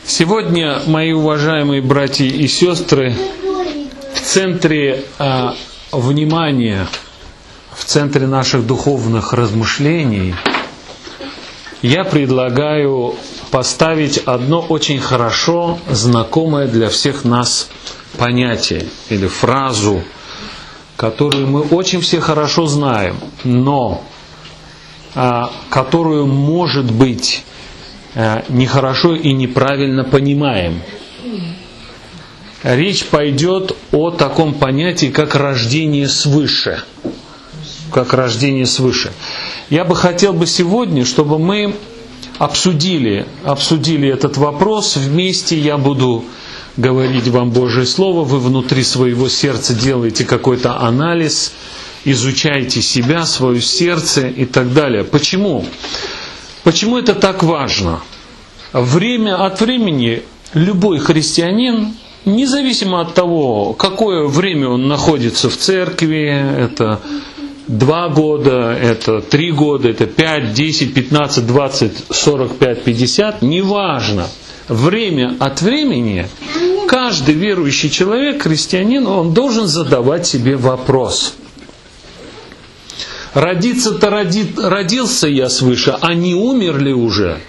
Сегодня, мои уважаемые братья и сестры, в центре внимания, в центре наших духовных размышлений я предлагаю поставить одно очень хорошо знакомое для всех нас понятие или фразу, которую мы очень все хорошо знаем, но которую, может быть, нехорошо и неправильно понимаем. Речь пойдет о таком понятии, как рождение свыше. Как рождение свыше. Я бы хотел сегодня, чтобы мы обсудили этот вопрос вместе. Я буду говорить вам Божье Слово, вы внутри своего сердца делаете какой-то анализ, изучайте себя, свое сердце и так далее. Почему? Почему это так важно? Время от времени любой христианин, независимо от того, какое время он находится в церкви, это 2 года, это 3 года, это 5, 10, 15, 20, 45, 50, неважно. Время от времени каждый верующий человек, христианин, он должен задавать себе вопрос. Родиться-то родился я свыше, а не умер ли уже?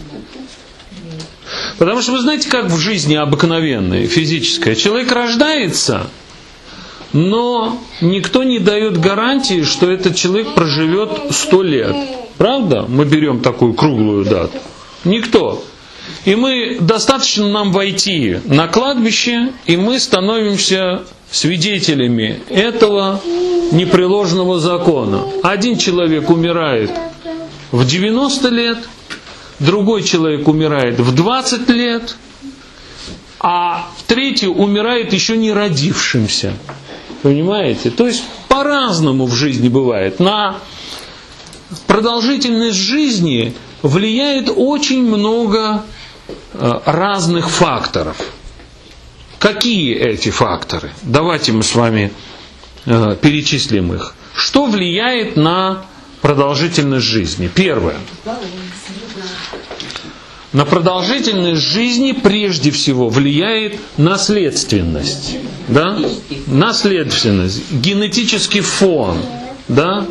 Потому что вы знаете, как в жизни обыкновенной, физической, человек рождается, но никто не дает гарантии, что этот человек проживет 100 лет. Правда? Мы берем такую круглую дату. Никто. И достаточно нам войти на кладбище, и мы становимся свидетелями этого непреложного закона. Один человек умирает в 90 лет, другой человек умирает в 20 лет, а третий умирает еще не родившимся. Понимаете? То есть по-разному в жизни бывает. На продолжительность жизни влияет очень много разных факторов. Какие эти факторы? Давайте мы с вами перечислим их. Что влияет на продолжительность жизни? Первое. На продолжительность жизни прежде всего влияет наследственность. Да? Наследственность, генетический фон. Да?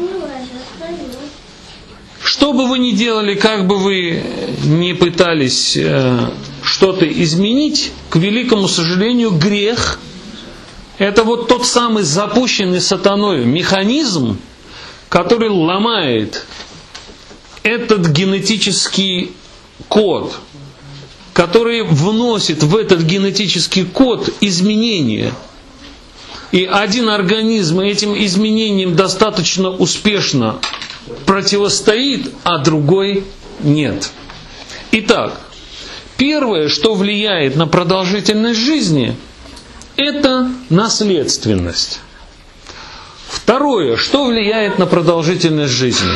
Что бы вы ни делали, как бы вы ни пытались что-то изменить, к великому сожалению, грех – это вот тот самый запущенный сатаной механизм, который ломает этот генетический код, который вносит в этот генетический код изменения. И один организм этим изменениям достаточно успешно противостоит, а другой нет. Итак, первое, что влияет на продолжительность жизни, это наследственность. Второе, что влияет на продолжительность жизни?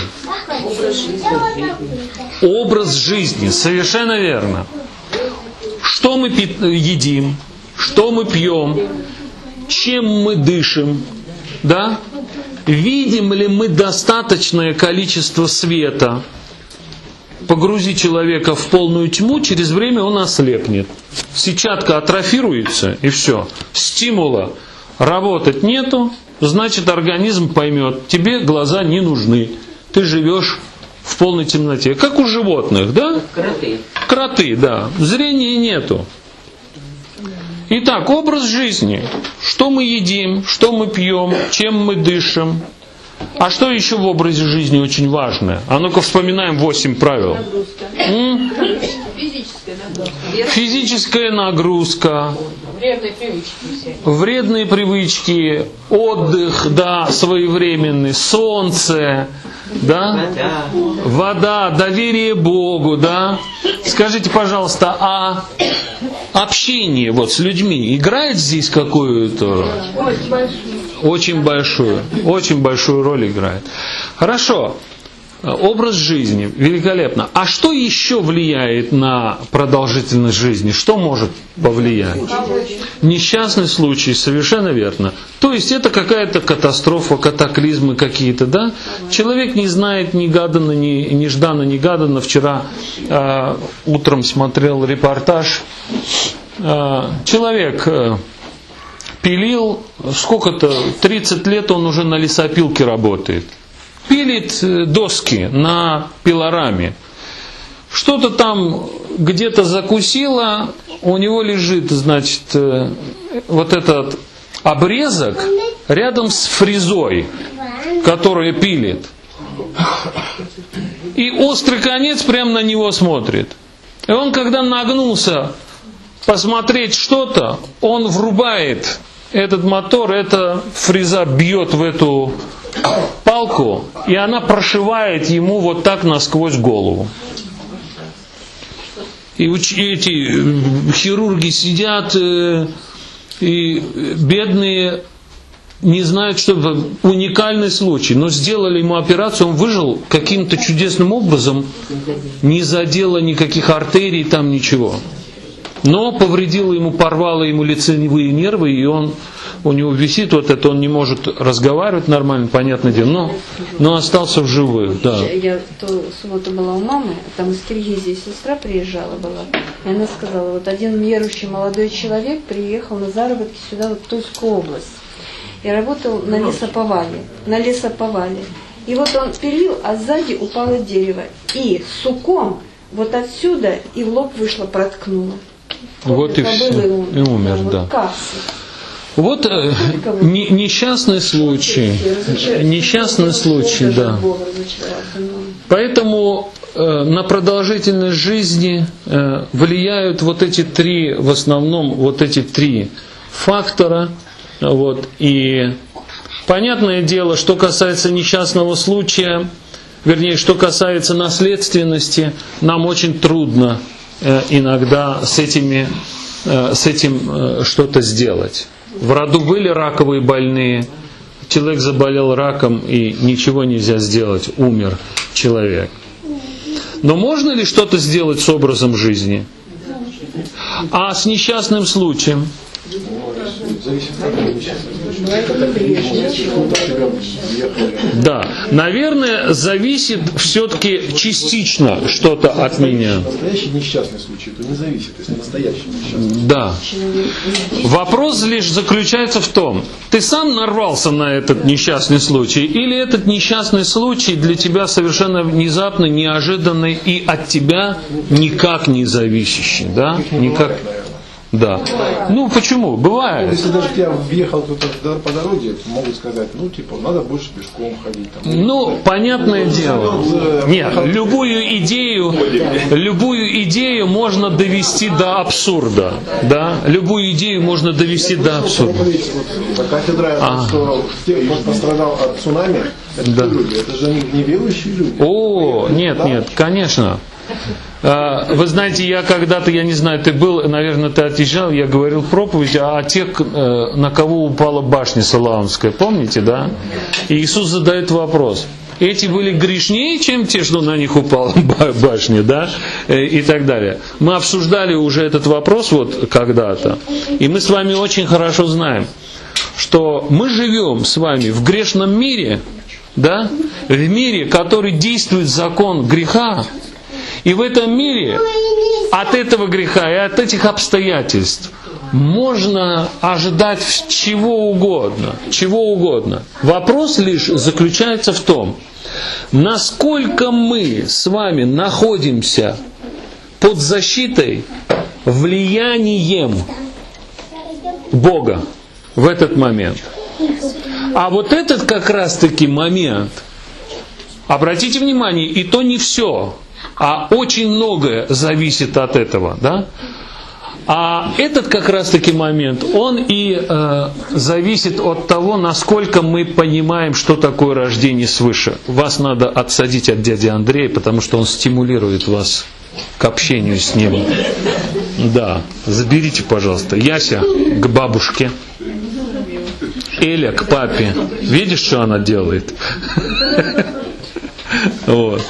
Образ жизни, совершенно верно. Что мы едим, что мы пьем, чем мы дышим, да? Видим ли мы достаточное количество света? Погрузи человека в полную тьму, через время он ослепнет. Сетчатка атрофируется, и все. Стимула работать нету, значит организм поймет, тебе глаза не нужны. Ты живешь в полной темноте. Как у животных, да? Кроты. Кроты, да. Зрения нету. Итак, образ жизни. Что мы едим, что мы пьем, чем мы дышим. А что еще в образе жизни очень важное? А ну-ка вспоминаем 8 правил. Физическая нагрузка. Вредные привычки. Отдых, да, своевременный. Солнце. Да? Вода, доверие Богу, да? Скажите, пожалуйста, а общение вот с людьми играет здесь какую-то очень большую роль играет. Хорошо. Образ жизни, великолепно. А что еще влияет на продолжительность жизни? Что может повлиять? Несчастный случай, совершенно верно. То есть это какая-то катастрофа, катаклизмы какие-то, да? Человек не знает негаданно, нежданно-негаданно. Вчера утром смотрел репортаж. Человек пилил, сколько-то, 30 лет он уже на лесопилке работает. Пилит доски на пилораме. Что-то там где-то закусило, у него лежит, значит, вот этот обрезок рядом с фрезой, которая пилит. И острый конец прямо на него смотрит. И он, когда нагнулся посмотреть что-то, он врубает этот мотор, эта фреза бьет в эту палку, и она прошивает ему вот так насквозь голову. И эти хирурги сидят, и бедные не знают, что это уникальный случай, но сделали ему операцию, он выжил каким-то чудесным образом, не задело никаких артерий, там ничего. Но повредило ему, порвало ему лицевые нервы, и у него висит вот это, он не может разговаривать нормально, понятное дело, но остался в живых. Да. Я в субботу была у мамы, там из Киргизии сестра приезжала была, и она сказала, вот один верующий молодой человек приехал на заработки сюда, вот в Тульскую область, и работал на лесоповале. И вот он пилил, а сзади упало дерево, и суком вот отсюда и в лоб вышло, проткнуло. Вот и все, и умер, да. Вот несчастный случай, да. Поэтому на продолжительность жизни влияют вот эти три, в основном вот эти три фактора. Вот. И понятное дело, что касается несчастного случая, вернее, что касается наследственности, нам очень трудно иногда с этим что-то сделать. В роду были раковые больные, человек заболел раком и ничего нельзя сделать, умер человек. Но можно ли что-то сделать с образом жизни? А с несчастным случаем? Да, наверное, зависит все-таки частично что-то от меня. Настоящий несчастный случай, то не зависит, если настоящий несчастный. Да. Вопрос лишь заключается в том, ты сам нарвался на этот несчастный случай, или этот несчастный случай для тебя совершенно внезапный, неожиданный и от тебя никак не зависящий, да? Никак. Да. Ну почему? Бывает. Если даже я въехал кто-то по дороге, могут сказать, надо больше пешком ходить. Ну, понятное дело. Нет, любую идею можно довести до абсурда. Да? Любую идею можно довести до абсурда. Кафедра, что пострадал от цунами, это же не верующие люди. О, нет, конечно. Вы знаете, я когда-то, я не знаю, ты был, наверное, ты отъезжал, я говорил проповедь о тех, на кого упала башня Салаунская, помните, да? И Иисус задает вопрос. Эти были грешнее, чем те, что на них упала башня, да? И так далее. Мы обсуждали уже этот вопрос вот когда-то, и мы с вами очень хорошо знаем, что мы живем с вами в грешном мире, да? В мире, который действует закон греха. И в этом мире от этого греха и от этих обстоятельств можно ожидать чего угодно. Вопрос лишь заключается в том, насколько мы с вами находимся под защитой, влиянием Бога в этот момент. А вот этот как раз-таки момент, обратите внимание, и то не все, а очень многое зависит от этого, да? А этот как раз-таки момент, он и зависит от того, насколько мы понимаем, что такое рождение свыше. Вас надо отсадить от дяди Андрея, потому что он стимулирует вас к общению с ним. Да, заберите, пожалуйста, Яся к бабушке, Эля к папе. Видишь, что она делает? Вот.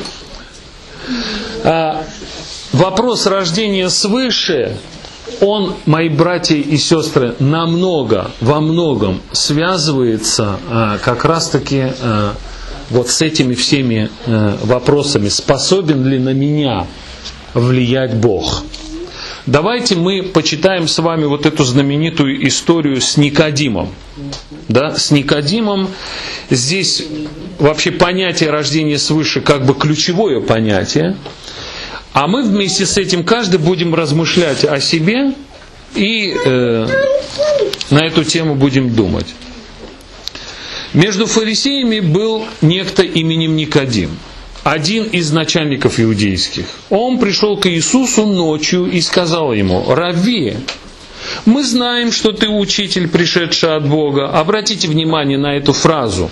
Вопрос рождения свыше, он, мои братья и сестры, во многом связывается как раз-таки вот с этими всеми вопросами. Способен ли на меня влиять Бог? Давайте мы почитаем с вами вот эту знаменитую историю с Никодимом. Да, с Никодимом здесь вообще понятие рождения свыше как бы ключевое понятие. А мы вместе с этим каждый будем размышлять о себе и на эту тему будем думать. Между фарисеями был некто именем Никодим, один из начальников иудейских. Он пришел к Иисусу ночью и сказал ему: «Равви, мы знаем, что ты учитель, пришедший от Бога». Обратите внимание на эту фразу.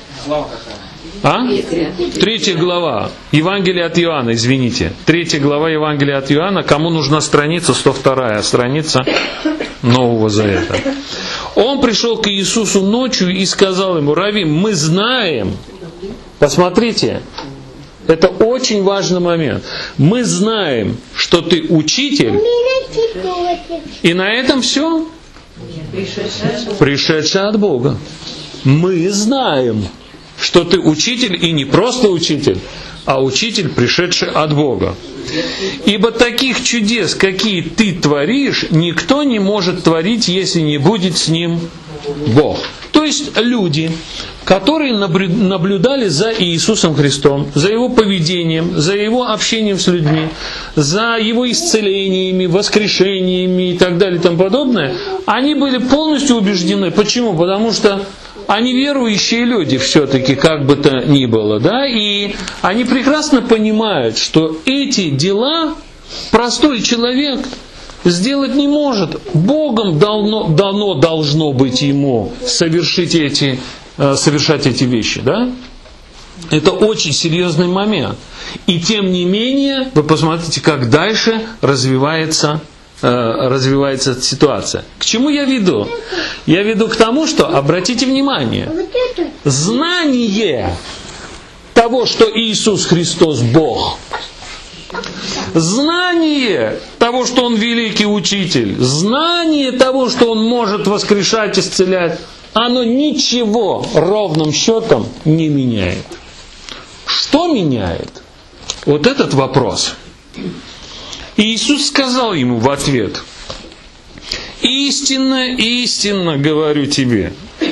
3 глава Евангелия от Иоанна, извините. 3 глава Евангелия от Иоанна. Кому нужна страница? 102 страница Нового Завета. Он пришел к Иисусу ночью и сказал ему: «Равви, мы знаем». Посмотрите, это очень важный момент. Мы знаем, что ты учитель. И на этом все? Пришедший от Бога. Мы знаем, что ты учитель, и не просто учитель, а учитель, пришедший от Бога. Ибо таких чудес, какие ты творишь, никто не может творить, если не будет с ним Бог. То есть люди, которые наблюдали за Иисусом Христом, за Его поведением, за Его общением с людьми, за Его исцелениями, воскрешениями и так далее и тому подобное, они были полностью убеждены. Почему? Потому что они верующие люди все-таки, как бы то ни было, да, и они прекрасно понимают, что эти дела простой человек сделать не может. Богом дано должно быть ему совершать эти вещи, да? Это очень серьезный момент. И тем не менее, вы посмотрите, как дальше развивается ситуация. К чему я веду? Я веду к тому, что, обратите внимание, знание того, что Иисус Христос Бог, знание того, что Он великий учитель, знание того, что Он может воскрешать, исцелять, оно ничего ровным счетом не меняет. Что меняет? Вот этот вопрос. И Иисус сказал ему в ответ: «Истинно, истинно говорю тебе,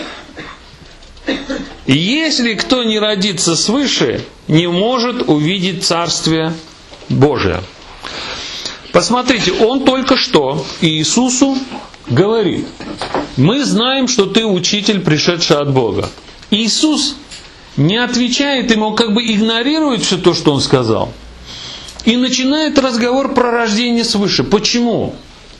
если кто не родится свыше, не может увидеть Царствие Божие». Посмотрите, он только что Иисусу говорит: «Мы знаем, что ты учитель, пришедший от Бога». Иисус не отвечает ему, как бы игнорирует все то, что он сказал. И начинает разговор про рождение свыше. Почему?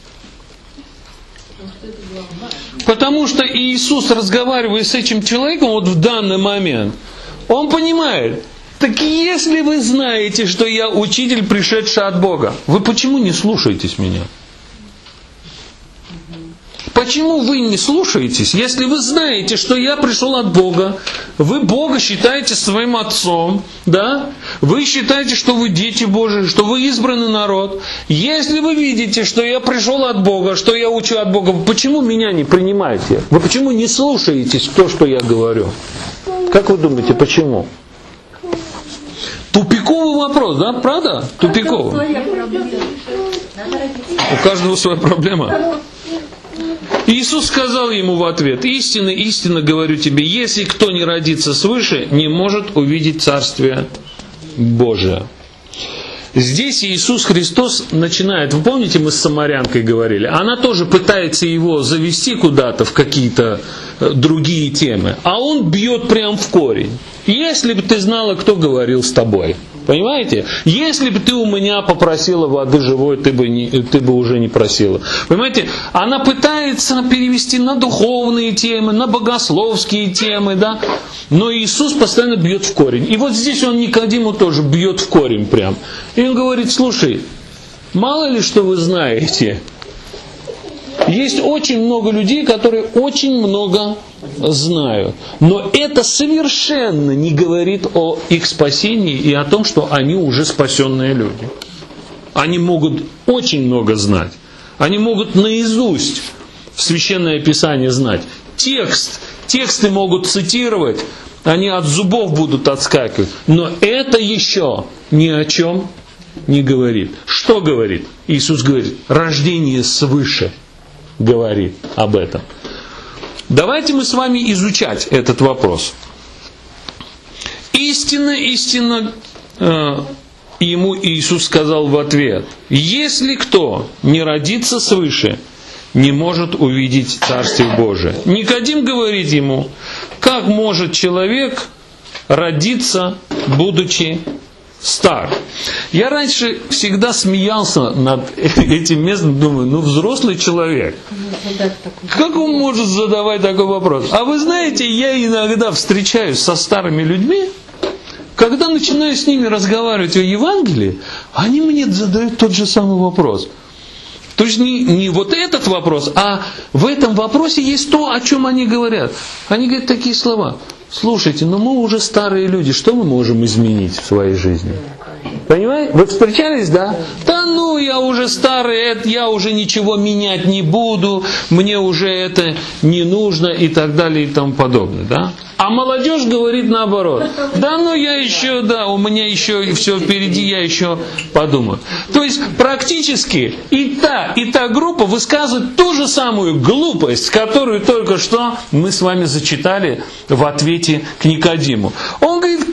Потому что Иисус, разговаривая с этим человеком вот в данный момент, он понимает: так если вы знаете, что я учитель, пришедший от Бога, вы почему не слушаетесь меня? Почему вы не слушаетесь, если вы знаете, что я пришел от Бога, вы Бога считаете своим отцом, да? Вы считаете, что вы дети Божии, что вы избранный народ. Если вы видите, что я пришел от Бога, что я учу от Бога, вы почему меня не принимаете? Вы почему не слушаетесь то, что я говорю? Как вы думаете, почему? Тупиковый вопрос, да? Правда? Тупиковый. У каждого своя проблема. Иисус сказал ему в ответ: «Истинно, истинно говорю тебе, если кто не родится свыше, не может увидеть Царствие Божие». Здесь Иисус Христос начинает, вы помните, мы с самарянкой говорили, она тоже пытается его завести куда-то в какие-то другие темы, а он бьет прям в корень. Если бы ты знала, кто говорил с тобой. Понимаете? Если бы ты у меня попросила воды живой, ты бы уже не просила. Понимаете? Она пытается перевести на духовные темы, на богословские темы, да? Но Иисус постоянно бьет в корень. И вот здесь он Никодиму тоже бьет в корень прям. И он говорит: слушай, мало ли что вы знаете, есть очень много людей, которые очень много знаю. Но это совершенно не говорит о их спасении и о том, что они уже спасенные люди. Они могут очень много знать. Они могут наизусть Священное Писание знать. Тексты могут цитировать, они от зубов будут отскакивать. Но это еще ни о чем не говорит. Что говорит? Иисус говорит, рождение свыше говорит об этом. Давайте мы с вами изучать этот вопрос. Истинно, ему Иисус сказал в ответ, если кто не родится свыше, не может увидеть Царствие Божие. Никодим говорит ему, как может человек родиться, будучи стар? Я раньше всегда смеялся над этим местом, думаю, взрослый человек, как он может задавать такой вопрос? А вы знаете, я иногда встречаюсь со старыми людьми, когда начинаю с ними разговаривать о Евангелии, они мне задают тот же самый вопрос. То есть не вот этот вопрос, а в этом вопросе есть то, о чем они говорят. Они говорят такие слова. Слушайте, мы уже старые люди, что мы можем изменить в своей жизни? Понимаете? Вы встречались, да? Да я уже старый, я уже ничего менять не буду, мне уже это не нужно и так далее и тому подобное, да? А молодежь говорит наоборот. Я еще, у меня еще все впереди, я еще подумаю. То есть практически и та группа высказывает ту же самую глупость, которую только что мы с вами зачитали в ответе к Никодиму. Он говорит,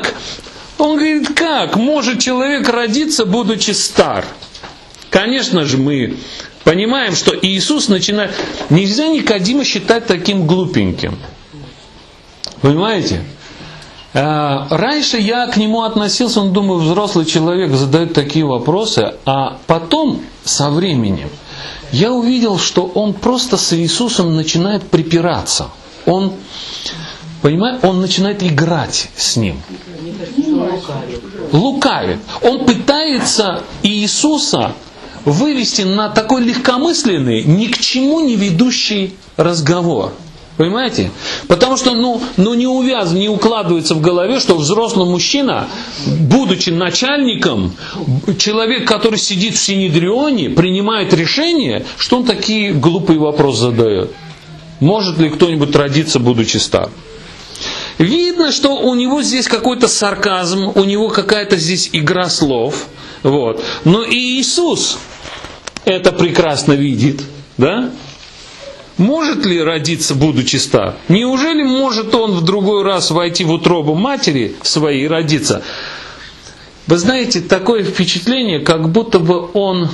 как может человек родиться, будучи стар? Конечно же, мы понимаем, что Иисус начинает... Нельзя Никодима считать таким глупеньким. Понимаете? Раньше я к нему относился, думаю, взрослый человек задает такие вопросы, а потом, со временем, я увидел, что он просто с Иисусом начинает припираться. Он начинает играть с ним. Лукавит. Он пытается Иисуса вывести на такой легкомысленный, ни к чему не ведущий разговор. Понимаете? Потому что не укладывается в голове, что взрослый мужчина, будучи начальником, человек, который сидит в Синедрионе, принимает решение, что он такие глупые вопросы задает. Может ли кто-нибудь родиться, будучи стар? Видно, что у него здесь какой-то сарказм, у него какая-то здесь игра слов. Но и Иисус это прекрасно видит. Да? Может ли родиться, будучи стар? Неужели может он в другой раз войти в утробу матери своей и родиться? Вы знаете, такое впечатление, как будто бы он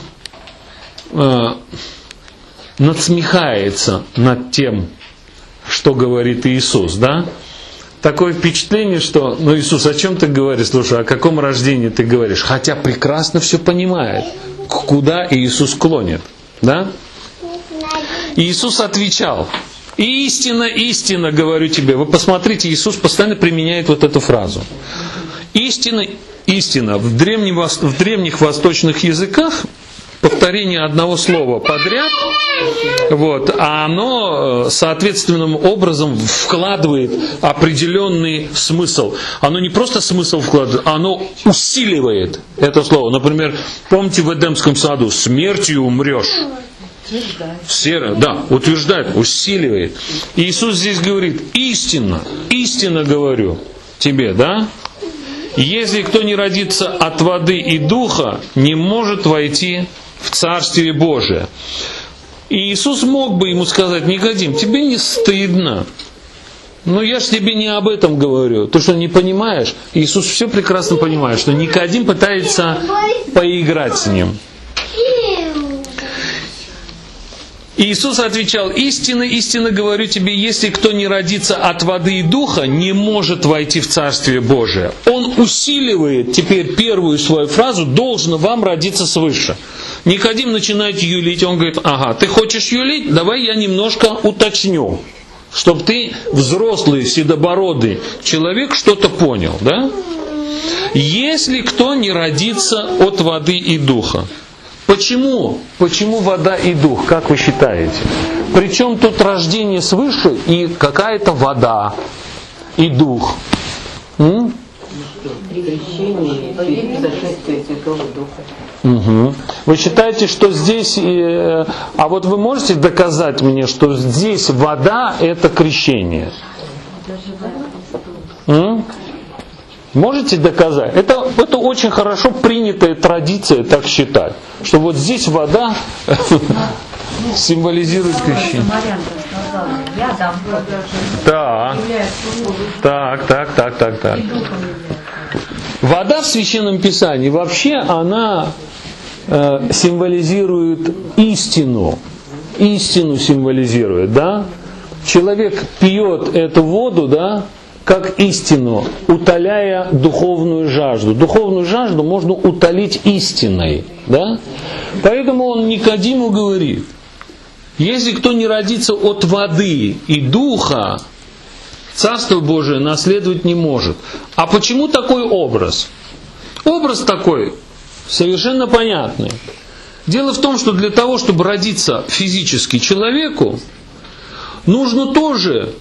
надсмехается над тем, что говорит Иисус, да? Такое впечатление, что, Иисус, о чем ты говоришь? Слушай, о каком рождении ты говоришь? Хотя прекрасно все понимает, куда Иисус клонит, да? Иисус отвечал, истинно, истинно говорю тебе. Вы посмотрите, Иисус постоянно применяет вот эту фразу. Истинно, истинно. В древних восточных языках повторение одного слова подряд, а оно соответственным образом вкладывает определенный смысл. Оно не просто смысл вкладывает, оно усиливает это слово. Например, помните в Эдемском саду, смертью умрешь. Утверждает, усиливает. Иисус здесь говорит, истинно, истинно говорю тебе, да? Если кто не родится от воды и духа, не может войти в Царствие Божие. И Иисус мог бы ему сказать, Никодим, тебе не стыдно? Я же тебе не об этом говорю. Ты что, не понимаешь? Иисус все прекрасно понимает, что Никодим пытается поиграть с ним. Иисус отвечал, истинно, истинно говорю тебе, если кто не родится от воды и духа, не может войти в Царствие Божие. Он усиливает теперь первую свою фразу, должно вам родиться свыше. Никодим начинает юлить, он говорит, ты хочешь юлить? Давай я немножко уточню, чтобы ты, взрослый, седобородый человек, что-то понял, да? Если кто не родится от воды и духа. Почему вода и дух, как вы считаете? Причем тут рождение свыше и какая-то вода и дух? При крещении зашествие Святого Духа. Угу. Вы считаете, что здесь... А вот вы можете доказать мне, что здесь вода – это крещение? Можете доказать? Это очень хорошо принятая традиция так считать, что вот здесь вода символизирует крещение. Так. Вода в Священном Писании вообще она символизирует истину. Истину символизирует, да? Человек пьет эту воду, да, как истину, утоляя духовную жажду. Духовную жажду можно утолить истиной, да? Поэтому он Никодиму говорит: если кто не родится от воды и духа, Царство Божие наследовать не может. А почему такой образ? Образ такой совершенно понятный. Дело в том, что для того, чтобы родиться физически человеку, нужно тоже,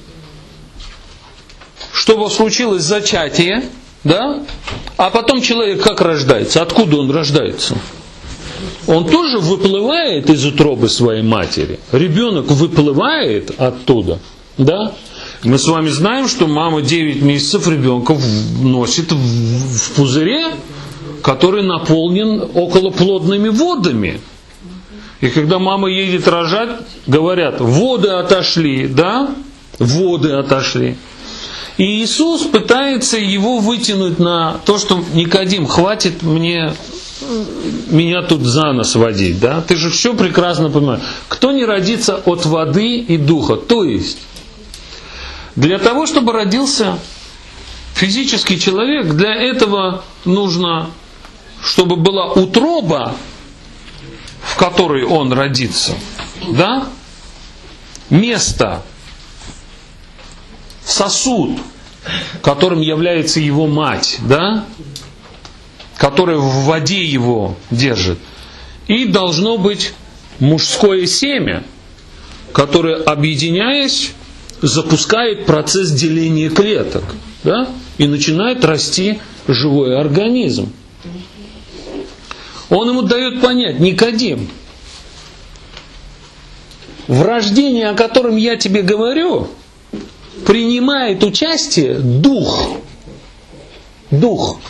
чтобы случилось зачатие, да? А потом человек как рождается? Откуда он рождается? Он тоже выплывает из утробы своей матери. Ребенок выплывает оттуда, да? Мы с вами знаем, что мама 9 месяцев ребенка носит в пузыре, который наполнен околоплодными водами. И когда мама едет рожать, говорят: воды отошли, да? Воды отошли. И Иисус пытается его вытянуть на то, что: Никодим, хватит меня тут за нос водить, да? Ты же все прекрасно понимаешь. Кто не родится от воды и духа? То есть, для того, чтобы родился физический человек, для этого нужно, чтобы была утроба, в которой он родится, да? Место, сосуд, которым является его мать, да? Которая в воде его держит. И должно быть мужское семя, которое, объединяясь, запускает процесс деления клеток, да? И начинает расти живой организм. Он ему дает понять: Никодим, в рождении, о котором я тебе говорю, принимает участие дух. Дух.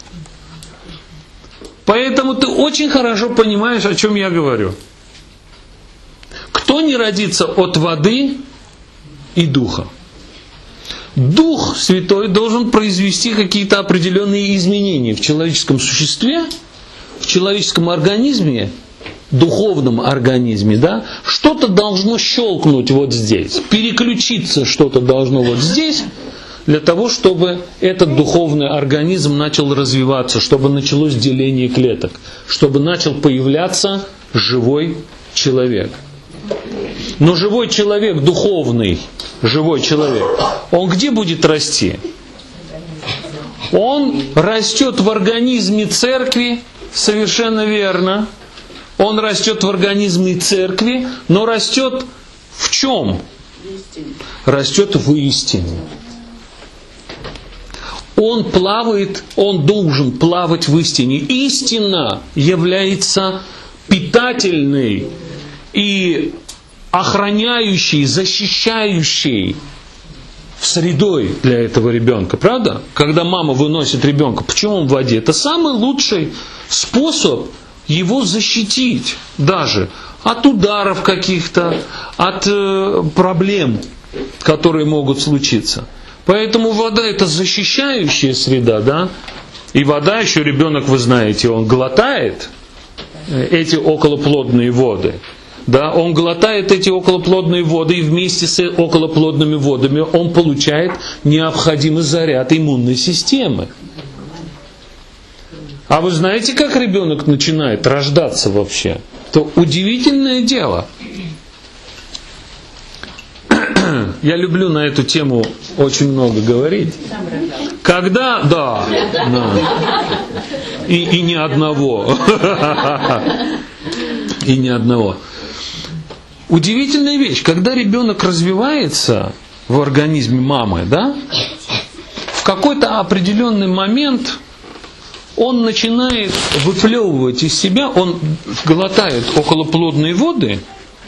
Поэтому ты очень хорошо понимаешь, о чем я говорю. Кто не родится от воды и духа? Дух Святой должен произвести какие-то определенные изменения в человеческом существе, в человеческом организме, духовном организме, да? Что-то должно щелкнуть вот здесь, переключиться что-то должно вот здесь, для того, чтобы этот духовный организм начал развиваться, чтобы началось деление клеток, чтобы начал появляться живой человек. Но живой человек, духовный живой человек, он где будет расти? Он растет в организме церкви, совершенно верно. Он растет в организме церкви, но растет в чем? Растет в истине. Он плавает, он должен плавать в истине. Истина является питательной и охраняющей, защищающей средой для этого ребенка. Правда? Когда мама выносит ребенка, почему он в воде? Это самый лучший способ его защитить даже от ударов каких-то, от проблем, которые могут случиться. Поэтому вода — это защищающая среда, да? И вода еще, ребенок, вы знаете, он глотает эти околоплодные воды. Да? Он глотает эти околоплодные воды, и вместе с околоплодными водами он получает необходимый заряд иммунной системы. А вы знаете, как ребенок начинает рождаться вообще? Это удивительное дело. Я люблю на эту тему очень много говорить. Когда, да. И ни одного. и ни одного. Удивительная вещь, когда ребенок развивается в организме мамы, да, в какой-то определенный момент он начинает выплевывать из себя, он глотает околоплодные воды,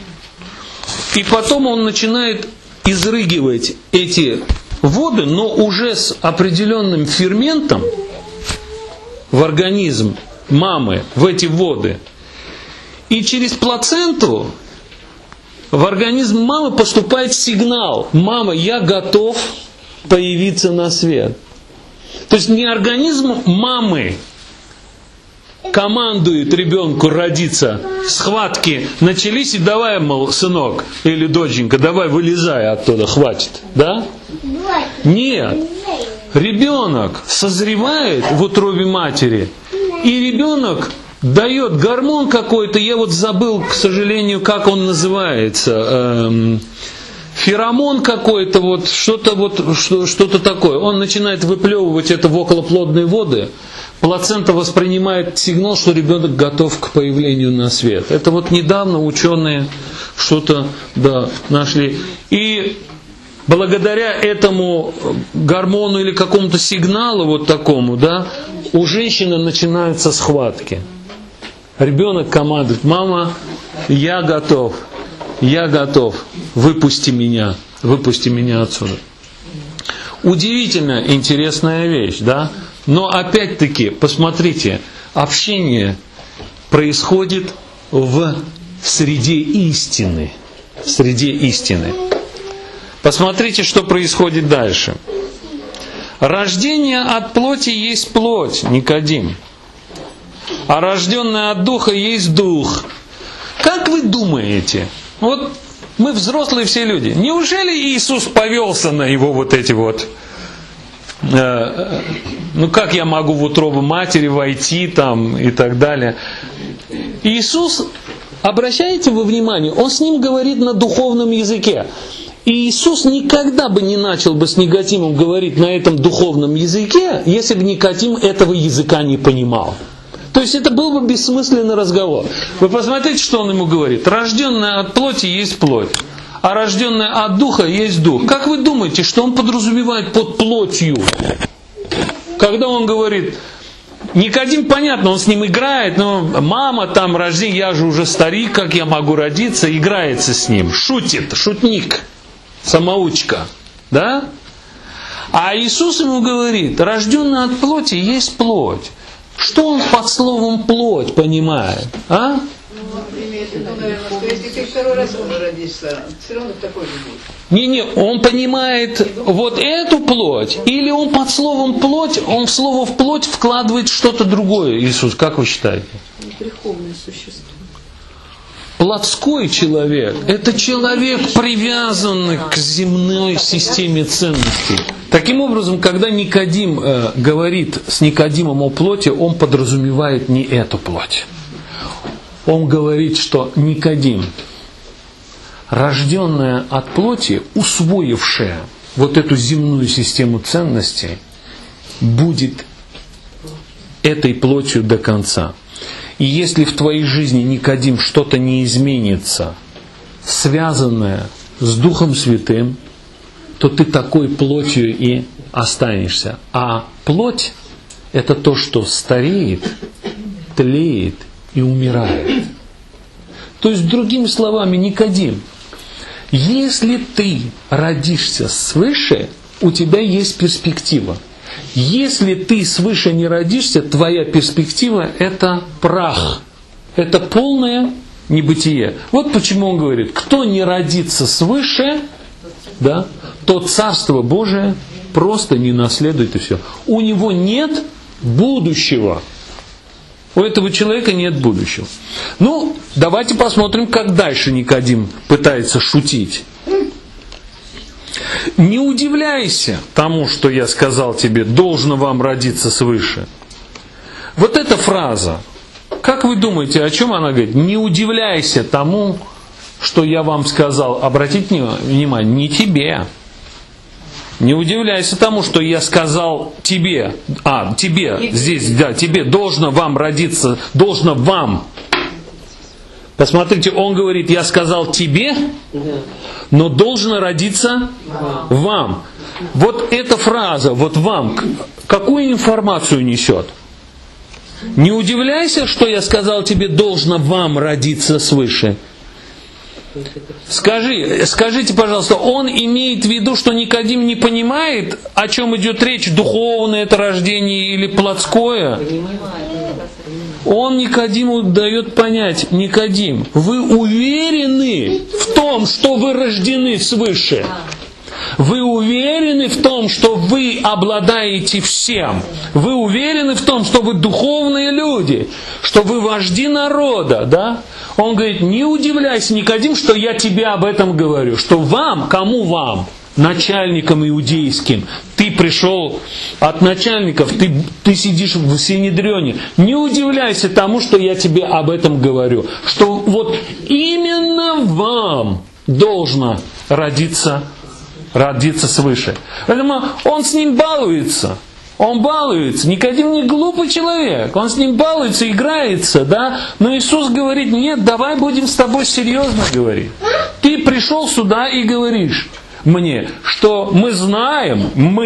и потом он начинает изрыгивать эти воды, но уже с определенным ферментом в организм мамы, в эти воды. И через плаценту в организм мамы поступает сигнал: «Мама, я готов появиться на свет». То есть не организм мамы командует ребенку родиться, схватки начались, и давай, мол, сынок или доченька, давай вылезай оттуда, хватит, да? Нет. Ребенок созревает в утробе матери, и ребенок дает гормон какой-то, я вот забыл, к сожалению, как он называется, феромон какой-то, вот что-то такое. Он начинает выплевывать это в околоплодные воды. Плацента воспринимает сигнал, что ребенок готов к появлению на свет. Это вот недавно ученые что-то нашли. И благодаря этому гормону или какому-то сигналу вот такому, да, у женщины начинаются схватки. Ребенок командует: «Мама, я готов, выпусти меня отсюда». Удивительно интересная вещь, да? Но опять-таки, посмотрите, общение происходит в среде истины. В среде истины. Посмотрите, что происходит дальше. Рождение от плоти есть плоть, Никодим. А рожденное от духа есть дух. Как вы думаете? Вот мы взрослые все люди. Неужели Иисус повелся на его вот эти вот... как я могу в утробу матери войти там и так далее? Иисус, обращаете вы внимание, Он с ним говорит на духовном языке. И Иисус никогда бы не начал бы с Никодимом говорить на этом духовном языке, если бы Никодим этого языка не понимал. То есть это был бы бессмысленный разговор. Вы посмотрите, что он ему говорит. Рожденное от плоти есть плоть, а рожденное от духа есть дух. Как вы думаете, что он подразумевает под плотью? Когда он говорит, Никодим, понятно, он с ним играет, но мама там рождение, я же уже старик, как я могу родиться, играется с ним, шутит, шутник, самоучка, да? А Иисус ему говорит, рожденное от плоти есть плоть. Что он под словом плоть понимает? А? Если ты второй раз родишься, все равно такой же будет. Не, он понимает вот эту плоть, или он под словом плоть, он в слово в плоть вкладывает что-то другое, Иисус, как вы считаете? Греховное существо. Плотской человек – это человек, привязанный к земной системе ценностей. Таким образом, когда Никодим говорит с Никодимом о плоти, он подразумевает не эту плоть. Он говорит, что Никодим, рожденная от плоти, усвоившая вот эту земную систему ценностей, будет этой плотью до конца. И если в твоей жизни, Никодим, что-то не изменится, связанное с Духом Святым, то ты такой плотью и останешься. А плоть – это то, что стареет, тлеет и умирает. То есть, другими словами, Никодим, если ты родишься свыше, у тебя есть перспектива. Если ты свыше не родишься, твоя перспектива – это прах. Это полное небытие. Вот почему он говорит, кто не родится свыше, да, то Царство Божие просто не наследует, и все. У него нет будущего. У этого человека нет будущего. Ну, давайте посмотрим, как дальше Никодим пытается шутить. Не удивляйся тому, что я сказал тебе, должно вам родиться свыше. Вот эта фраза, как вы думаете, о чем она говорит? Не удивляйся тому, что я вам сказал. Обратите внимание, не тебе. Не удивляйся тому, что я сказал тебе. Тебе, здесь, да, тебе должно вам родиться, должно вам. Посмотрите, он говорит, я сказал тебе, но должно родиться вам. Вот эта фраза, вот вам, какую информацию несет? Не удивляйся, что я сказал тебе, должно вам родиться свыше. Скажите, пожалуйста, он имеет в виду, что Никодим не понимает, о чем идет речь, духовное это рождение или плотское? Он Никодиму дает понять, Никодим, вы уверены в том, что вы рождены свыше? Вы уверены в том, что вы обладаете всем? Вы уверены в том, что вы духовные люди? Что вы вожди народа, да? Он говорит, не удивляйся, Никодим, что я тебе об этом говорю. Что вам, кому вам? Начальникам иудейским. Ты пришел от начальников, ты сидишь в Синедрионе. Не удивляйся тому, что я тебе об этом говорю. Что вот именно вам должно родиться свыше. Поэтому он с ним балуется. Он балуется. Никодим не глупый человек. Он с ним балуется, играется, да? Но Иисус говорит, нет, давай будем с тобой серьезно говорить. Ты пришел сюда и говоришь мне, что мы знаем,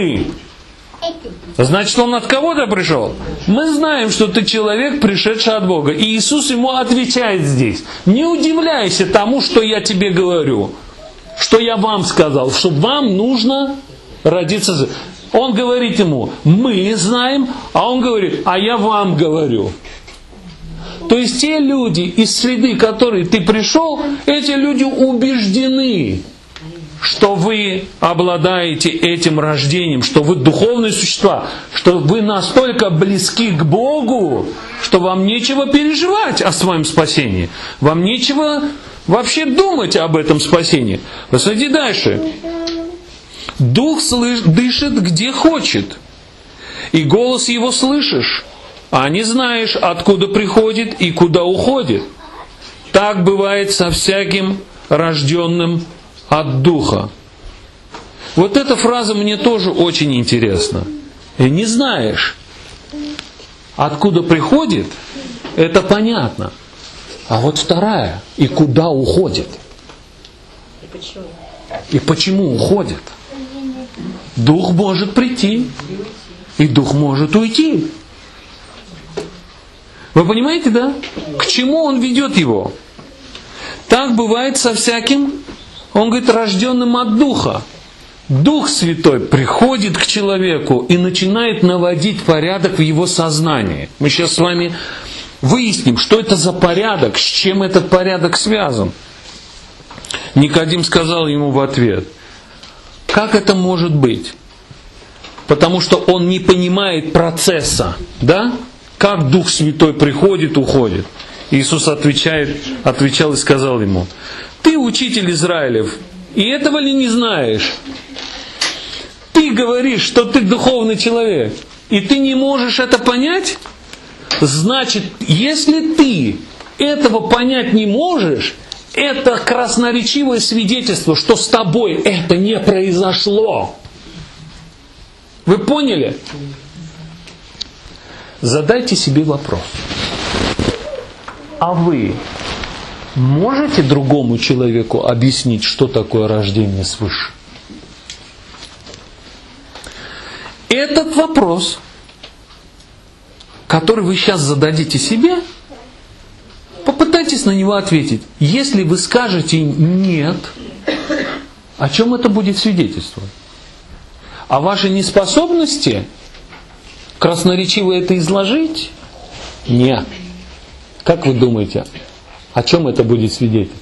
Значит, он от кого-то пришел? Мы знаем, что ты человек, пришедший от Бога. И Иисус ему отвечает здесь. Не удивляйся тому, что я тебе говорю. Что я вам сказал, что вам нужно родиться. Он говорит ему, мы знаем, а он говорит, а я вам говорю. То есть те люди из среды, в которые ты пришел, эти люди убеждены, что вы обладаете этим рождением, что вы духовные существа, что вы настолько близки к Богу, что вам нечего переживать о своем спасении. Вам нечего вообще думать об этом спасении. Посмотрите дальше. Дух дышит где хочет, и голос его слышишь, а не знаешь, откуда приходит и куда уходит. Так бывает со всяким рожденным от Духа. Вот эта фраза мне тоже очень интересна. И не знаешь, откуда приходит, это понятно. А вот вторая, и куда уходит? И почему уходит? Дух может прийти, и Дух может уйти. Вы понимаете, да? К чему он ведет его? Так бывает со всяким, он говорит, рожденным от Духа. Дух Святой приходит к человеку и начинает наводить порядок в его сознании. Мы сейчас с вами выясним, что это за порядок, с чем этот порядок связан. Никодим сказал ему в ответ, как это может быть? Потому что он не понимает процесса, да? Как Дух Святой приходит, уходит. Иисус отвечал и сказал ему, ты учитель Израилев, и этого ли не знаешь? Ты говоришь, что ты духовный человек, и ты не можешь это понять? Значит, если ты этого понять не можешь, это красноречивое свидетельство, что с тобой это не произошло. Вы поняли? Задайте себе вопрос. А вы можете другому человеку объяснить, что такое рождение свыше? Этот вопрос, который вы сейчас зададите себе, попытайтесь на него ответить. Если вы скажете «нет», о чем это будет свидетельствовать? О вашей неспособности красноречиво это изложить? Нет. Как вы думаете, о чем это будет свидетельствовать?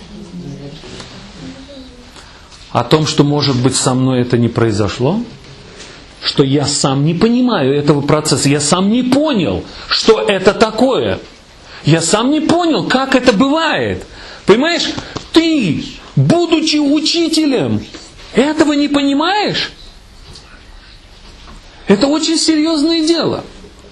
О том, что, может быть, со мной это не произошло? Что я сам не понимаю этого процесса, я сам не понял, что это такое. Я сам не понял, как это бывает. Понимаешь, ты, будучи учителем, этого не понимаешь? Это очень серьезное дело.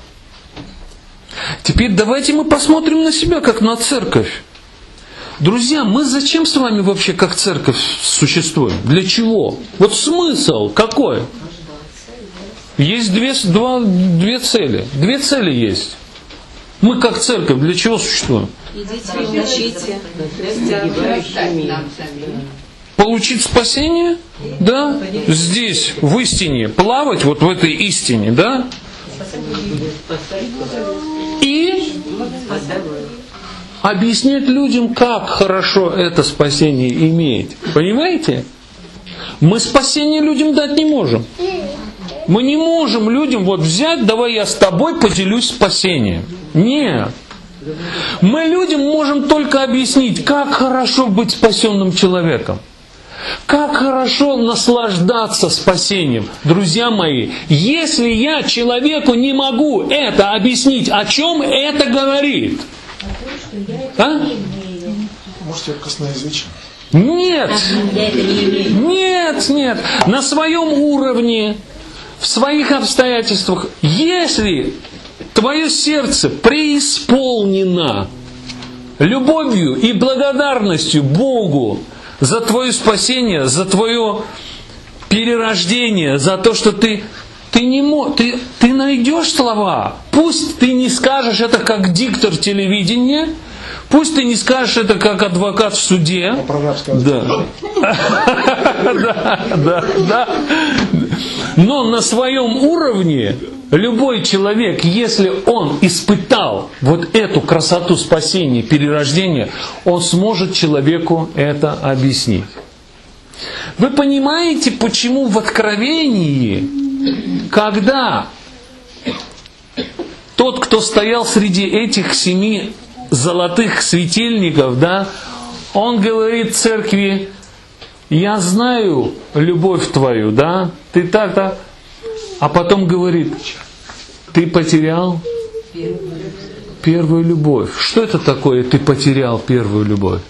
Теперь давайте мы посмотрим на себя, как на церковь. Друзья, мы зачем с вами вообще как церковь существуем? Для чего? Вот смысл какой? Есть две цели. Две цели есть. Мы как церковь для чего существуем? Идите и учите. Получить спасение? Да. Здесь, в истине, плавать вот в этой истине, да? И объяснять людям, как хорошо это спасение иметь. Понимаете? Мы спасение людям дать не можем. Мы не можем людям вот взять, давай я с тобой поделюсь спасением. Нет. Мы людям можем только объяснить, как хорошо быть спасенным человеком. Как хорошо наслаждаться спасением. Друзья мои, если я человеку не могу это объяснить, о чем это говорит? А? Может, я косноязычен? Нет. Нет. На своем уровне, в своих обстоятельствах, если твое сердце преисполнено любовью и благодарностью Богу за твое спасение, за твое перерождение, за то, что ты найдешь слова. Пусть ты не скажешь это как диктор телевидения, пусть ты не скажешь это как адвокат в суде. Да. Но на своем уровне любой человек, если он испытал вот эту красоту спасения, перерождения, он сможет человеку это объяснить. Вы понимаете, почему в Откровении, когда тот, кто стоял среди этих 7 золотых светильников, да, он говорит церкви: я знаю любовь твою, да, ты так-то, а потом говорит: ты потерял первую любовь. Что это такое, ты потерял первую любовь?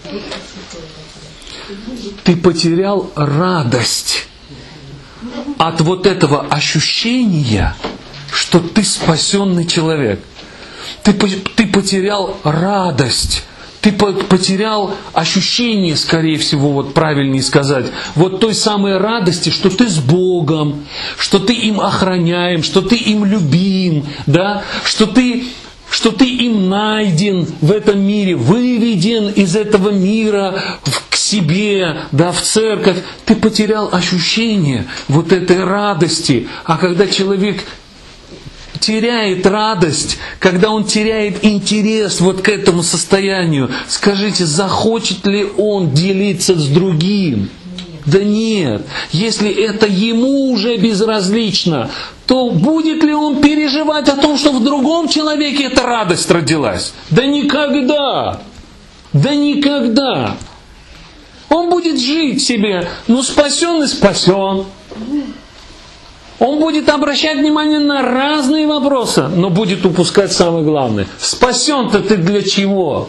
Ты потерял радость от вот этого ощущения, что ты спасенный человек. Ты потерял радость. Ты потерял ощущение, скорее всего, вот правильнее сказать, вот той самой радости, что ты с Богом, что ты им охраняем, что ты им любим, да? что ты им найден в этом мире, выведен из этого мира к себе, да, в церковь. Ты потерял ощущение вот этой радости. А когда человек теряет радость, когда он теряет интерес вот к этому состоянию, скажите, захочет ли он делиться с другим? Да нет. Если это ему уже безразлично, то будет ли он переживать о том, что в другом человеке эта радость родилась? Да никогда. Да никогда. Он будет жить себе, спасен и спасен. Он будет обращать внимание на разные вопросы, но будет упускать самое главное. Спасен-то ты для чего?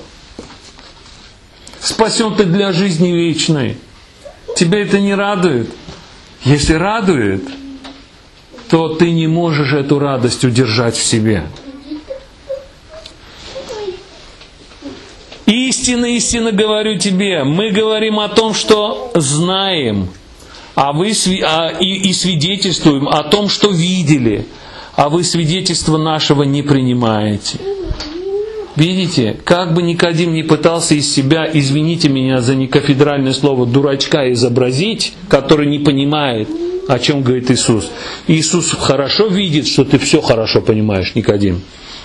Спасен ты для жизни вечной. Тебя это не радует? Если радует, то ты не можешь эту радость удержать в себе. Истинно говорю тебе, мы говорим о том, что знаем, и свидетельствуем о том, что видели, а вы свидетельства нашего не принимаете. Видите, как бы Никодим не пытался из себя, извините меня за некафедральное слово, дурачка изобразить, который не понимает, о чем говорит Иисус. Иисус хорошо видит, что ты все хорошо понимаешь, Никодим.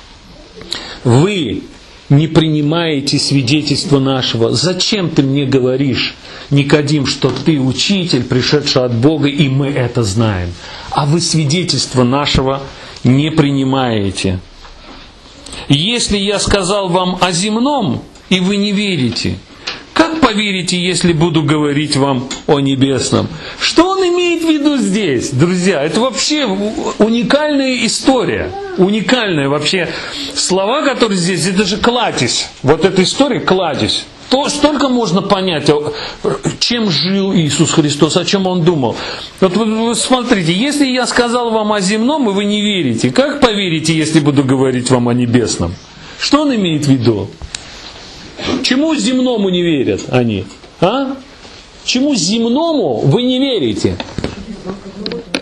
Вы не принимаете свидетельства нашего. Зачем ты мне говоришь, Никодим, что ты учитель, пришедший от Бога, и мы это знаем? А вы свидетельства нашего не принимаете. Если я сказал вам о земном, и вы не верите, как поверите, если буду говорить вам о небесном? Что он имеет в виду здесь, друзья? Это вообще уникальная история. Уникальная вообще. Слова, которые здесь, это же кладезь. Вот эта история кладезь. То столько можно понять, чем жил Иисус Христос, о чем Он думал. Вот вы смотрите, если я сказал вам о земном, и вы не верите, как поверите, если буду говорить вам о небесном? Что Он имеет в виду? Чему земному не верят они? А? Чему земному вы не верите?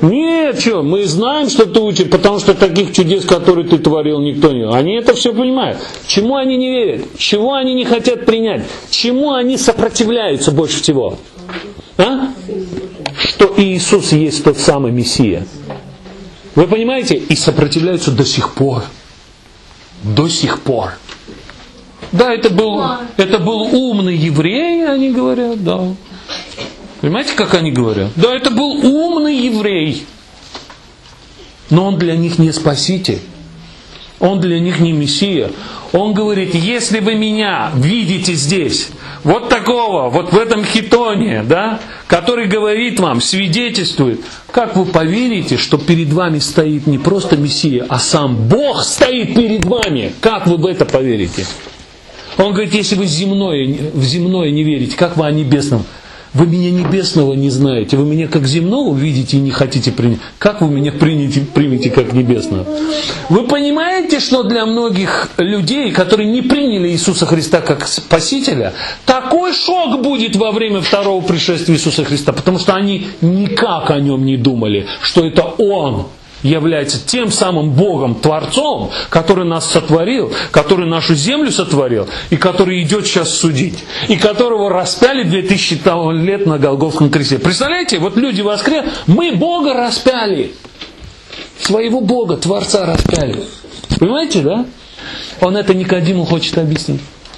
Нет, что, мы знаем, что ты учишь, потому что таких чудес, которые ты творил, никто не... Они это все понимают. Чему они не верят? Чего они не хотят принять? Чему они сопротивляются больше всего? А? Что Иисус есть тот самый Мессия. Вы понимаете? И сопротивляются до сих пор. До сих пор. Да, это был умный еврей, они говорят, да. Понимаете, как они говорят? Да, это был умный еврей. Но он для них не спаситель. Он для них не Мессия. Он говорит, если вы меня видите здесь, вот такого, вот в этом хитоне, да, который говорит вам, свидетельствует, как вы поверите, что перед вами стоит не просто Мессия, а сам Бог стоит перед вами? Как вы в это поверите? Он говорит, если вы в земное не верите, как вы о небесном? Вы меня небесного не знаете, вы меня как земного видите и не хотите принять. Как вы меня примете как небесного? Вы понимаете, что для многих людей, которые не приняли Иисуса Христа как Спасителя, такой шок будет во время второго пришествия Иисуса Христа, потому что они никак о нем не думали, что это Он является тем самым Богом, Творцом, который нас сотворил, который нашу землю сотворил, и который идет сейчас судить, и которого распяли 2000 лет на Голгофском кресте. Представляете, вот люди воскресли, мы Бога распяли, своего Бога, Творца распяли. Понимаете, да? Он это Никодиму хочет объяснить.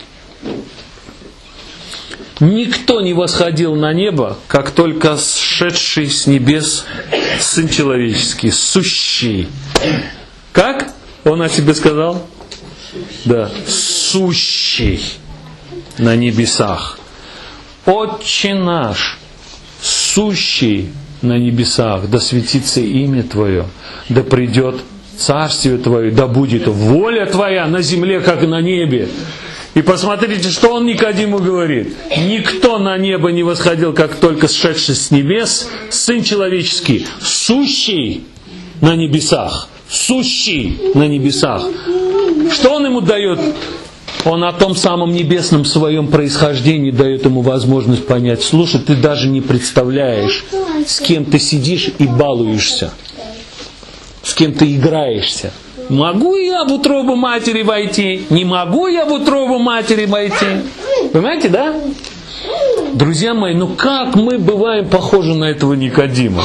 Никто не восходил на небо, как только сшедший с небес Сын Человеческий, сущий. Как? Он о себе сказал? Да, сущий на небесах. Отче наш, сущий на небесах, да светится имя Твое, да придет царствие Твое, да будет воля Твоя на земле, как и на небе. И посмотрите, что он Никодиму говорит. Никто на небо не восходил, как только сшедший с небес, Сын Человеческий, сущий на небесах. Сущий на небесах. Что он ему дает? Он о том самом небесном своем происхождении дает ему возможность понять. Слушай, ты даже не представляешь, с кем ты сидишь и балуешься. С кем ты играешься. Могу я в утробу матери войти? Не могу я в утробу матери войти? Понимаете, да? Друзья мои, ну как мы бываем похожи на этого Никодима?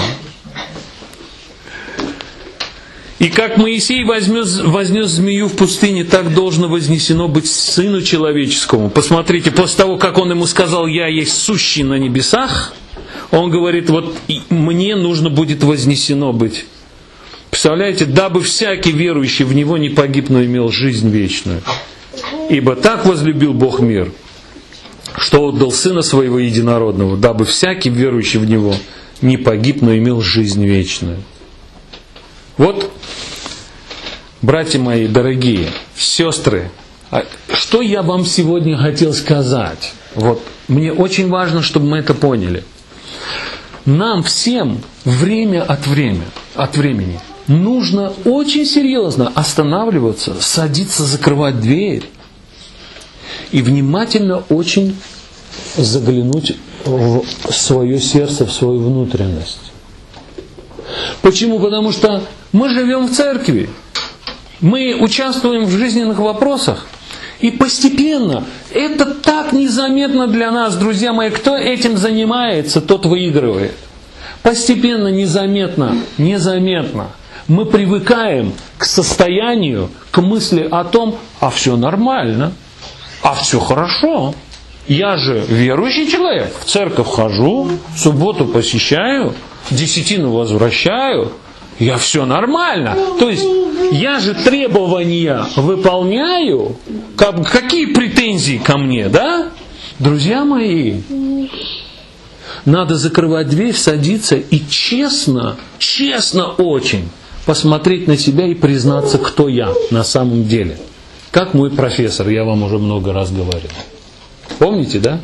И как Моисей вознес змею в пустыне, так должно вознесено быть Сыну Человеческому. Посмотрите, после того, как он ему сказал, я есть сущий на небесах, он говорит, вот мне нужно будет вознесено быть. Представляете, дабы всякий верующий в Него не погиб, но имел жизнь вечную. Ибо так возлюбил Бог мир, что отдал Сына Своего Единородного, дабы всякий верующий в Него не погиб, но имел жизнь вечную. Вот, братья мои дорогие, сестры, что я вам сегодня хотел сказать? Вот, мне очень важно, чтобы мы это поняли. Нам всем время от времени нужно очень серьезно останавливаться, садиться, закрывать дверь и внимательно очень заглянуть в свое сердце, в свою внутренность. Почему? Потому что мы живем в церкви, мы участвуем в жизненных вопросах, и постепенно, это так незаметно для нас, друзья мои, кто этим занимается, тот выигрывает. Постепенно, незаметно, мы привыкаем к состоянию, к мысли о том, а все нормально, а все хорошо. Я же верующий человек, в церковь хожу, субботу посещаю, десятину возвращаю, я все нормально. То есть, я же требования выполняю, какие претензии ко мне, да? Друзья мои, надо закрывать дверь, садиться и честно очень посмотреть на себя и признаться, кто я на самом деле. Как мой профессор, я вам уже много раз говорил. Помните, да?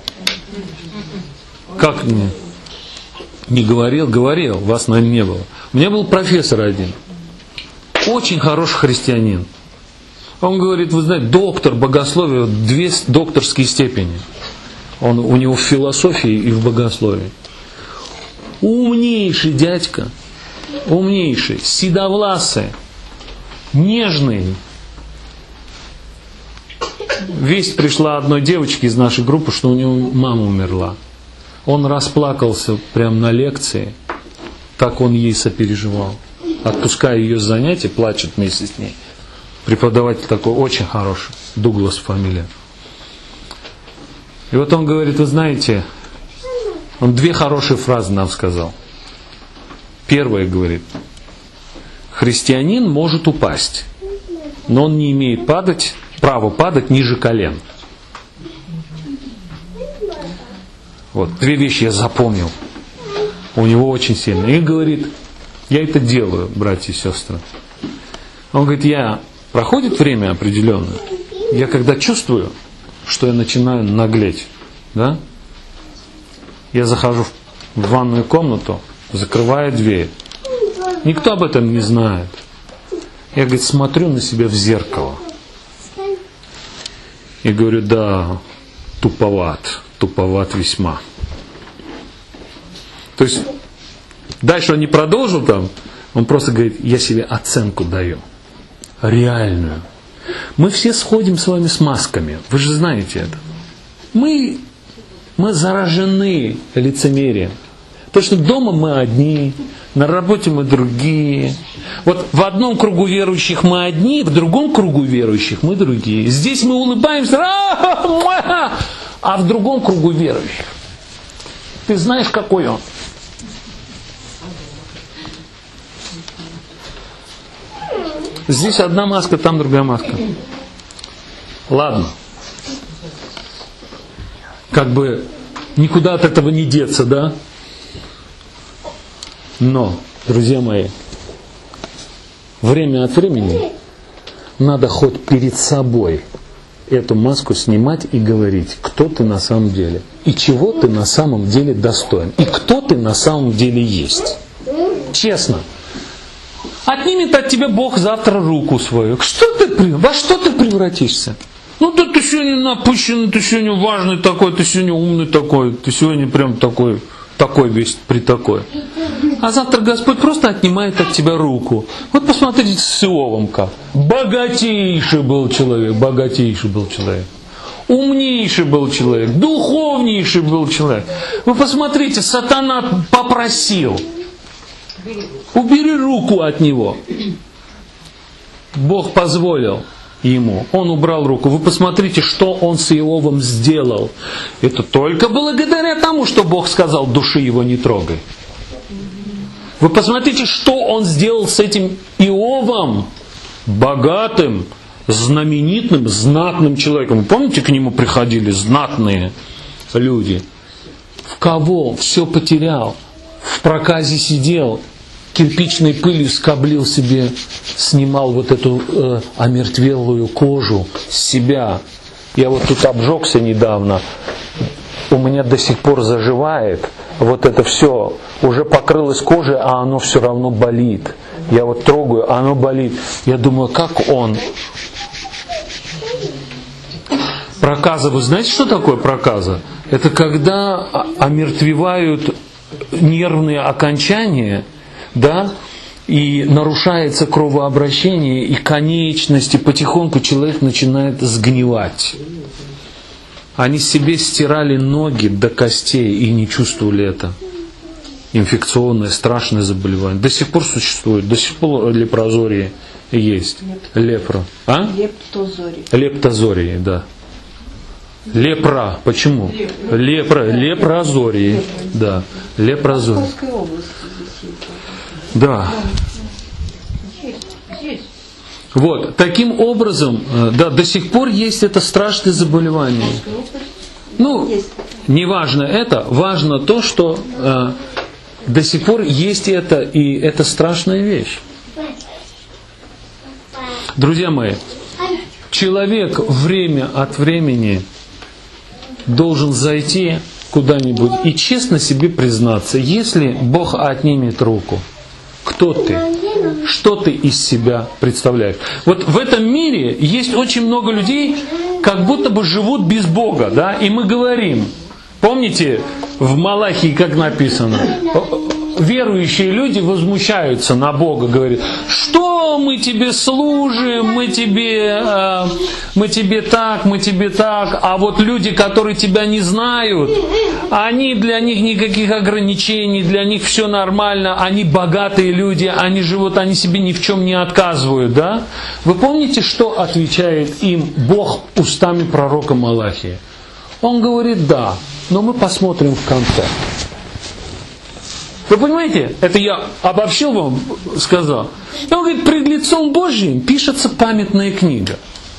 Как мне? Не говорил, вас, наверное, не было. У меня был профессор один, очень хороший христианин. Он говорит, вы знаете, доктор богословия, 2 докторские степени. У него в философии и в богословии. Умнейший дядька. умнейший, седовласый, нежный. Весть пришла одной девочке из нашей группы, что у него мама умерла. Он расплакался прямо на лекции, так он ей сопереживал. Отпуская ее с занятий, плачет вместе с ней. Преподаватель такой очень хороший, Дуглас фамилия. И вот он говорит, вы знаете, он две хорошие фразы нам сказал. Первое, говорит, христианин может упасть, но он не имеет права падать ниже колен. Вот, две вещи я запомнил. У него очень сильно. И говорит, я это делаю, братья и сестры. Он говорит, проходит время определенное, я когда чувствую, что я начинаю наглеть, да, я захожу в ванную комнату, закрываю дверь. Никто об этом не знает. Я, говорит, смотрю на себя в зеркало. И говорю, да, туповат весьма. То есть, дальше он не продолжил там, он просто говорит, я себе оценку даю. Реальную. Мы все сходим с вами с масками. Вы же знаете это. Мы заражены лицемерием. Потому что дома мы одни, на работе мы другие. Вот в одном кругу верующих мы одни, в другом кругу верующих мы другие. Здесь мы улыбаемся, а в другом кругу верующих. Ты знаешь, какой он? Здесь одна маска, там другая маска. Ладно. Как бы никуда от этого не деться, да? Но, друзья мои, время от времени надо хоть перед собой эту маску снимать и говорить, кто ты на самом деле, и чего ты на самом деле достоин, и кто ты на самом деле есть. Честно. Отнимет от тебя Бог завтра руку свою. Во что ты превратишься? Ну да ты сегодня напыщенный, ты сегодня важный такой, ты сегодня умный такой, ты сегодня прям такой весь при такой. А завтра Господь просто отнимает от тебя руку. Вот посмотрите с Иовом как. Богатейший был человек. Умнейший был человек. Духовнейший был человек. Вы посмотрите, сатана попросил. Убери руку от него. Бог позволил ему. Он убрал руку. Вы посмотрите, что он с Иовом сделал. Это только благодаря тому, что Бог сказал, души его не трогай. Вы посмотрите, что он сделал с этим Иовом, богатым, знаменитым, знатным человеком. Вы помните, к нему приходили знатные люди? В кого все потерял? В проказе сидел, кирпичной пылью скоблил себе, снимал вот эту омертвелую кожу с себя. Я вот тут обжегся недавно, у меня до сих пор заживает. Вот это все уже покрылось кожей, а оно все равно болит. Я вот трогаю, а оно болит. Я думаю, как он? Проказа, вы знаете, что такое проказа? Это когда омертвевают нервные окончания, да, и нарушается кровообращение, и конечности, потихоньку человек начинает сгнивать. Они себе стирали ноги до костей и не чувствовали это. Инфекционное, страшное заболевание. До сих пор существует, до сих пор лепрозории есть. Лепра. А? Лептозории, да. Лепра. Почему? Лепрозории. Да. Лепрозории. Да. Вот, таким образом, да, до сих пор есть это страшное заболевание. Ну, не важно это, важно то, что до сих пор есть это, и это страшная вещь. Друзья мои, человек время от времени должен зайти куда-нибудь и честно себе признаться, если Бог отнимет руку, кто ты? Что ты из себя представляешь? Вот в этом мире есть очень много людей, как будто бы живут без Бога, да? И мы говорим, помните, в Малахии, как написано, верующие люди возмущаются на Бога, говорят, что мы тебе служим, мы тебе так, а вот люди, которые тебя не знают, для них никаких ограничений, для них все нормально, они богатые люди, они живут, они себе ни в чем не отказывают, да? Вы помните, что отвечает им Бог устами пророка Малахии? Он говорит, да, но мы посмотрим в конце. Вы понимаете? Это я обобщил вам, сказал. Он говорит, пред лицом Божьим пишется памятная книга.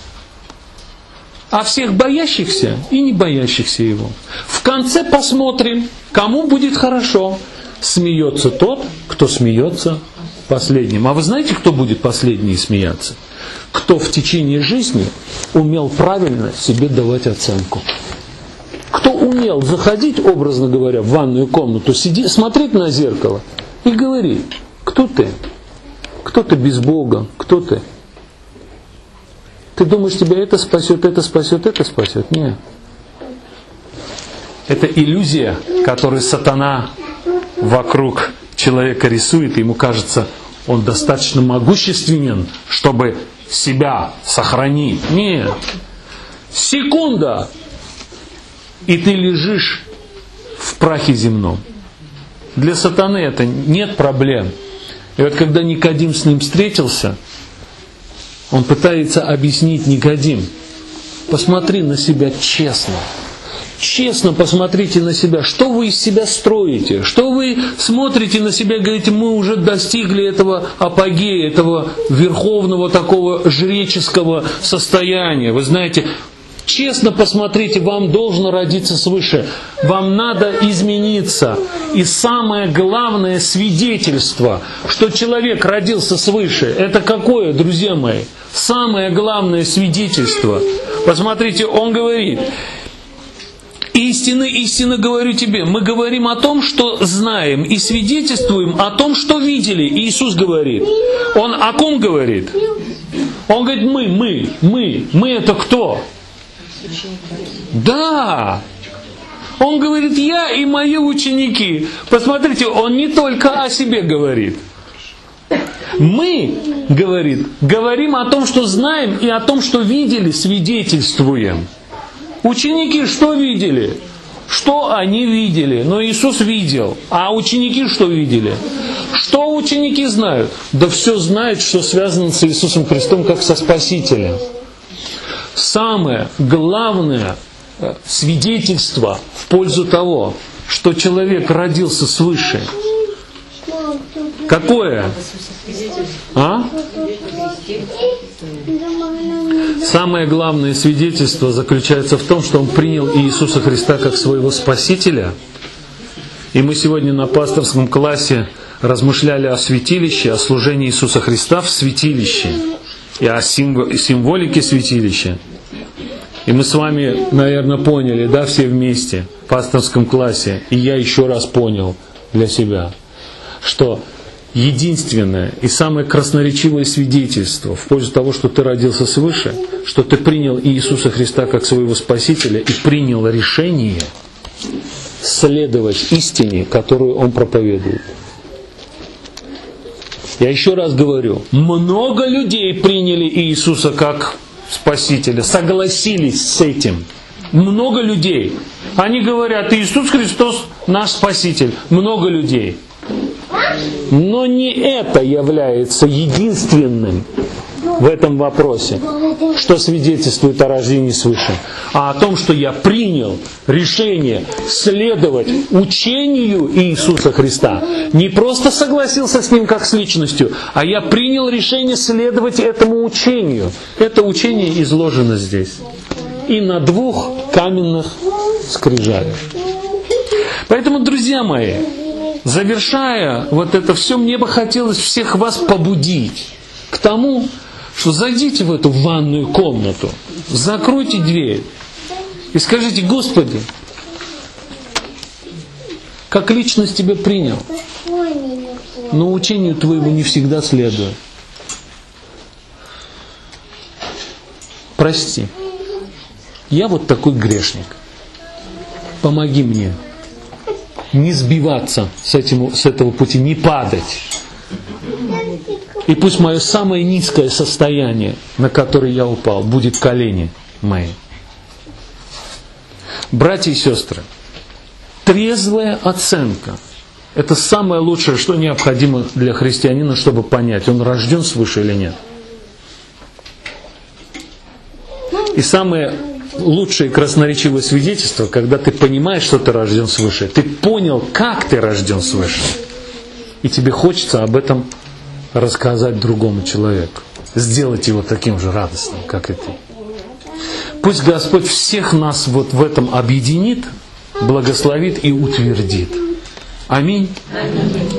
О всех боящихся и не боящихся Его. В конце посмотрим, кому будет хорошо. Смеется тот, кто смеется последним. А вы знаете, кто будет последний смеяться? Кто в течение жизни умел правильно себе давать оценку. Кто умел заходить, образно говоря, в ванную комнату, смотреть на зеркало и говорить, кто ты? Кто ты без Бога? Кто ты? Ты думаешь, тебя это спасет, это спасет, это спасет? Нет. Это иллюзия, которую сатана вокруг человека рисует, и ему кажется, он достаточно могущественен, чтобы себя сохранить. Нет. Секунда, и ты лежишь в прахе земном. Для сатаны это нет проблем. И вот когда Никодим с ним встретился, он пытается объяснить: Никодим, посмотри на себя честно. Честно посмотрите на себя. Что вы из себя строите? Что вы смотрите на себя и говорите: мы уже достигли этого апогея, этого верховного такого жреческого состояния. Вы знаете, честно посмотрите, вам должно родиться свыше. Вам надо измениться. И самое главное свидетельство, что человек родился свыше, это какое, друзья мои? Самое главное свидетельство. Посмотрите, он говорит: истинно, истинно говорю тебе, мы говорим о том, что знаем, и свидетельствуем о том, что видели. Иисус говорит. Он о ком говорит? Он говорит: мы это кто? Да! Он говорит: я и мои ученики. Посмотрите, он не только о себе говорит. Мы, говорит, говорим о том, что знаем, и о том, что видели, свидетельствуем. Ученики что видели? Что они видели? Но Иисус видел. А ученики что видели? Что ученики знают? Да все знают, что связано с Иисусом Христом, как со Спасителем. Самое главное свидетельство в пользу того, что человек родился свыше. Какое? А? Самое главное свидетельство заключается в том, что он принял Иисуса Христа как своего Спасителя. И мы сегодня на пасторском классе размышляли о святилище, о служении Иисуса Христа в святилище и о символике святилища. И мы с вами, наверное, поняли, да, все вместе в пасторском классе, и я еще раз понял для себя, что единственное и самое красноречивое свидетельство в пользу того, что ты родился свыше, что ты принял Иисуса Христа как своего Спасителя и принял решение следовать истине, которую Он проповедует. Я еще раз говорю, много людей приняли Иисуса как Спасителя, согласились с этим. Много людей. Они говорят: Иисус Христос наш Спаситель. Много людей. Но не это является единственным в этом вопросе, что свидетельствует о рождении свыше, а о том, что я принял решение следовать учению Иисуса Христа. Не просто согласился с Ним как с личностью, а я принял решение следовать этому учению. Это учение изложено здесь. И на 2 каменных скрижалях. Поэтому, друзья мои, завершая вот это все, мне бы хотелось всех вас побудить к тому, что зайдите в эту ванную комнату, закройте дверь и скажите: Господи, как личность Тебя принял, но учению Твоему не всегда следую. Прости, я вот такой грешник. Помоги мне не сбиваться с этого пути, не падать. И пусть мое самое низкое состояние, на которое я упал, будет колени мои. Братья и сестры, трезвая оценка – это самое лучшее, что необходимо для христианина, чтобы понять, он рожден свыше или нет. И самое лучшее красноречивое свидетельство, когда ты понимаешь, что ты рожден свыше, ты понял, как ты рожден свыше, и тебе хочется об этом рассказать другому человеку, сделать его таким же радостным, как и ты. Пусть Господь всех нас вот в этом объединит, благословит и утвердит. Аминь.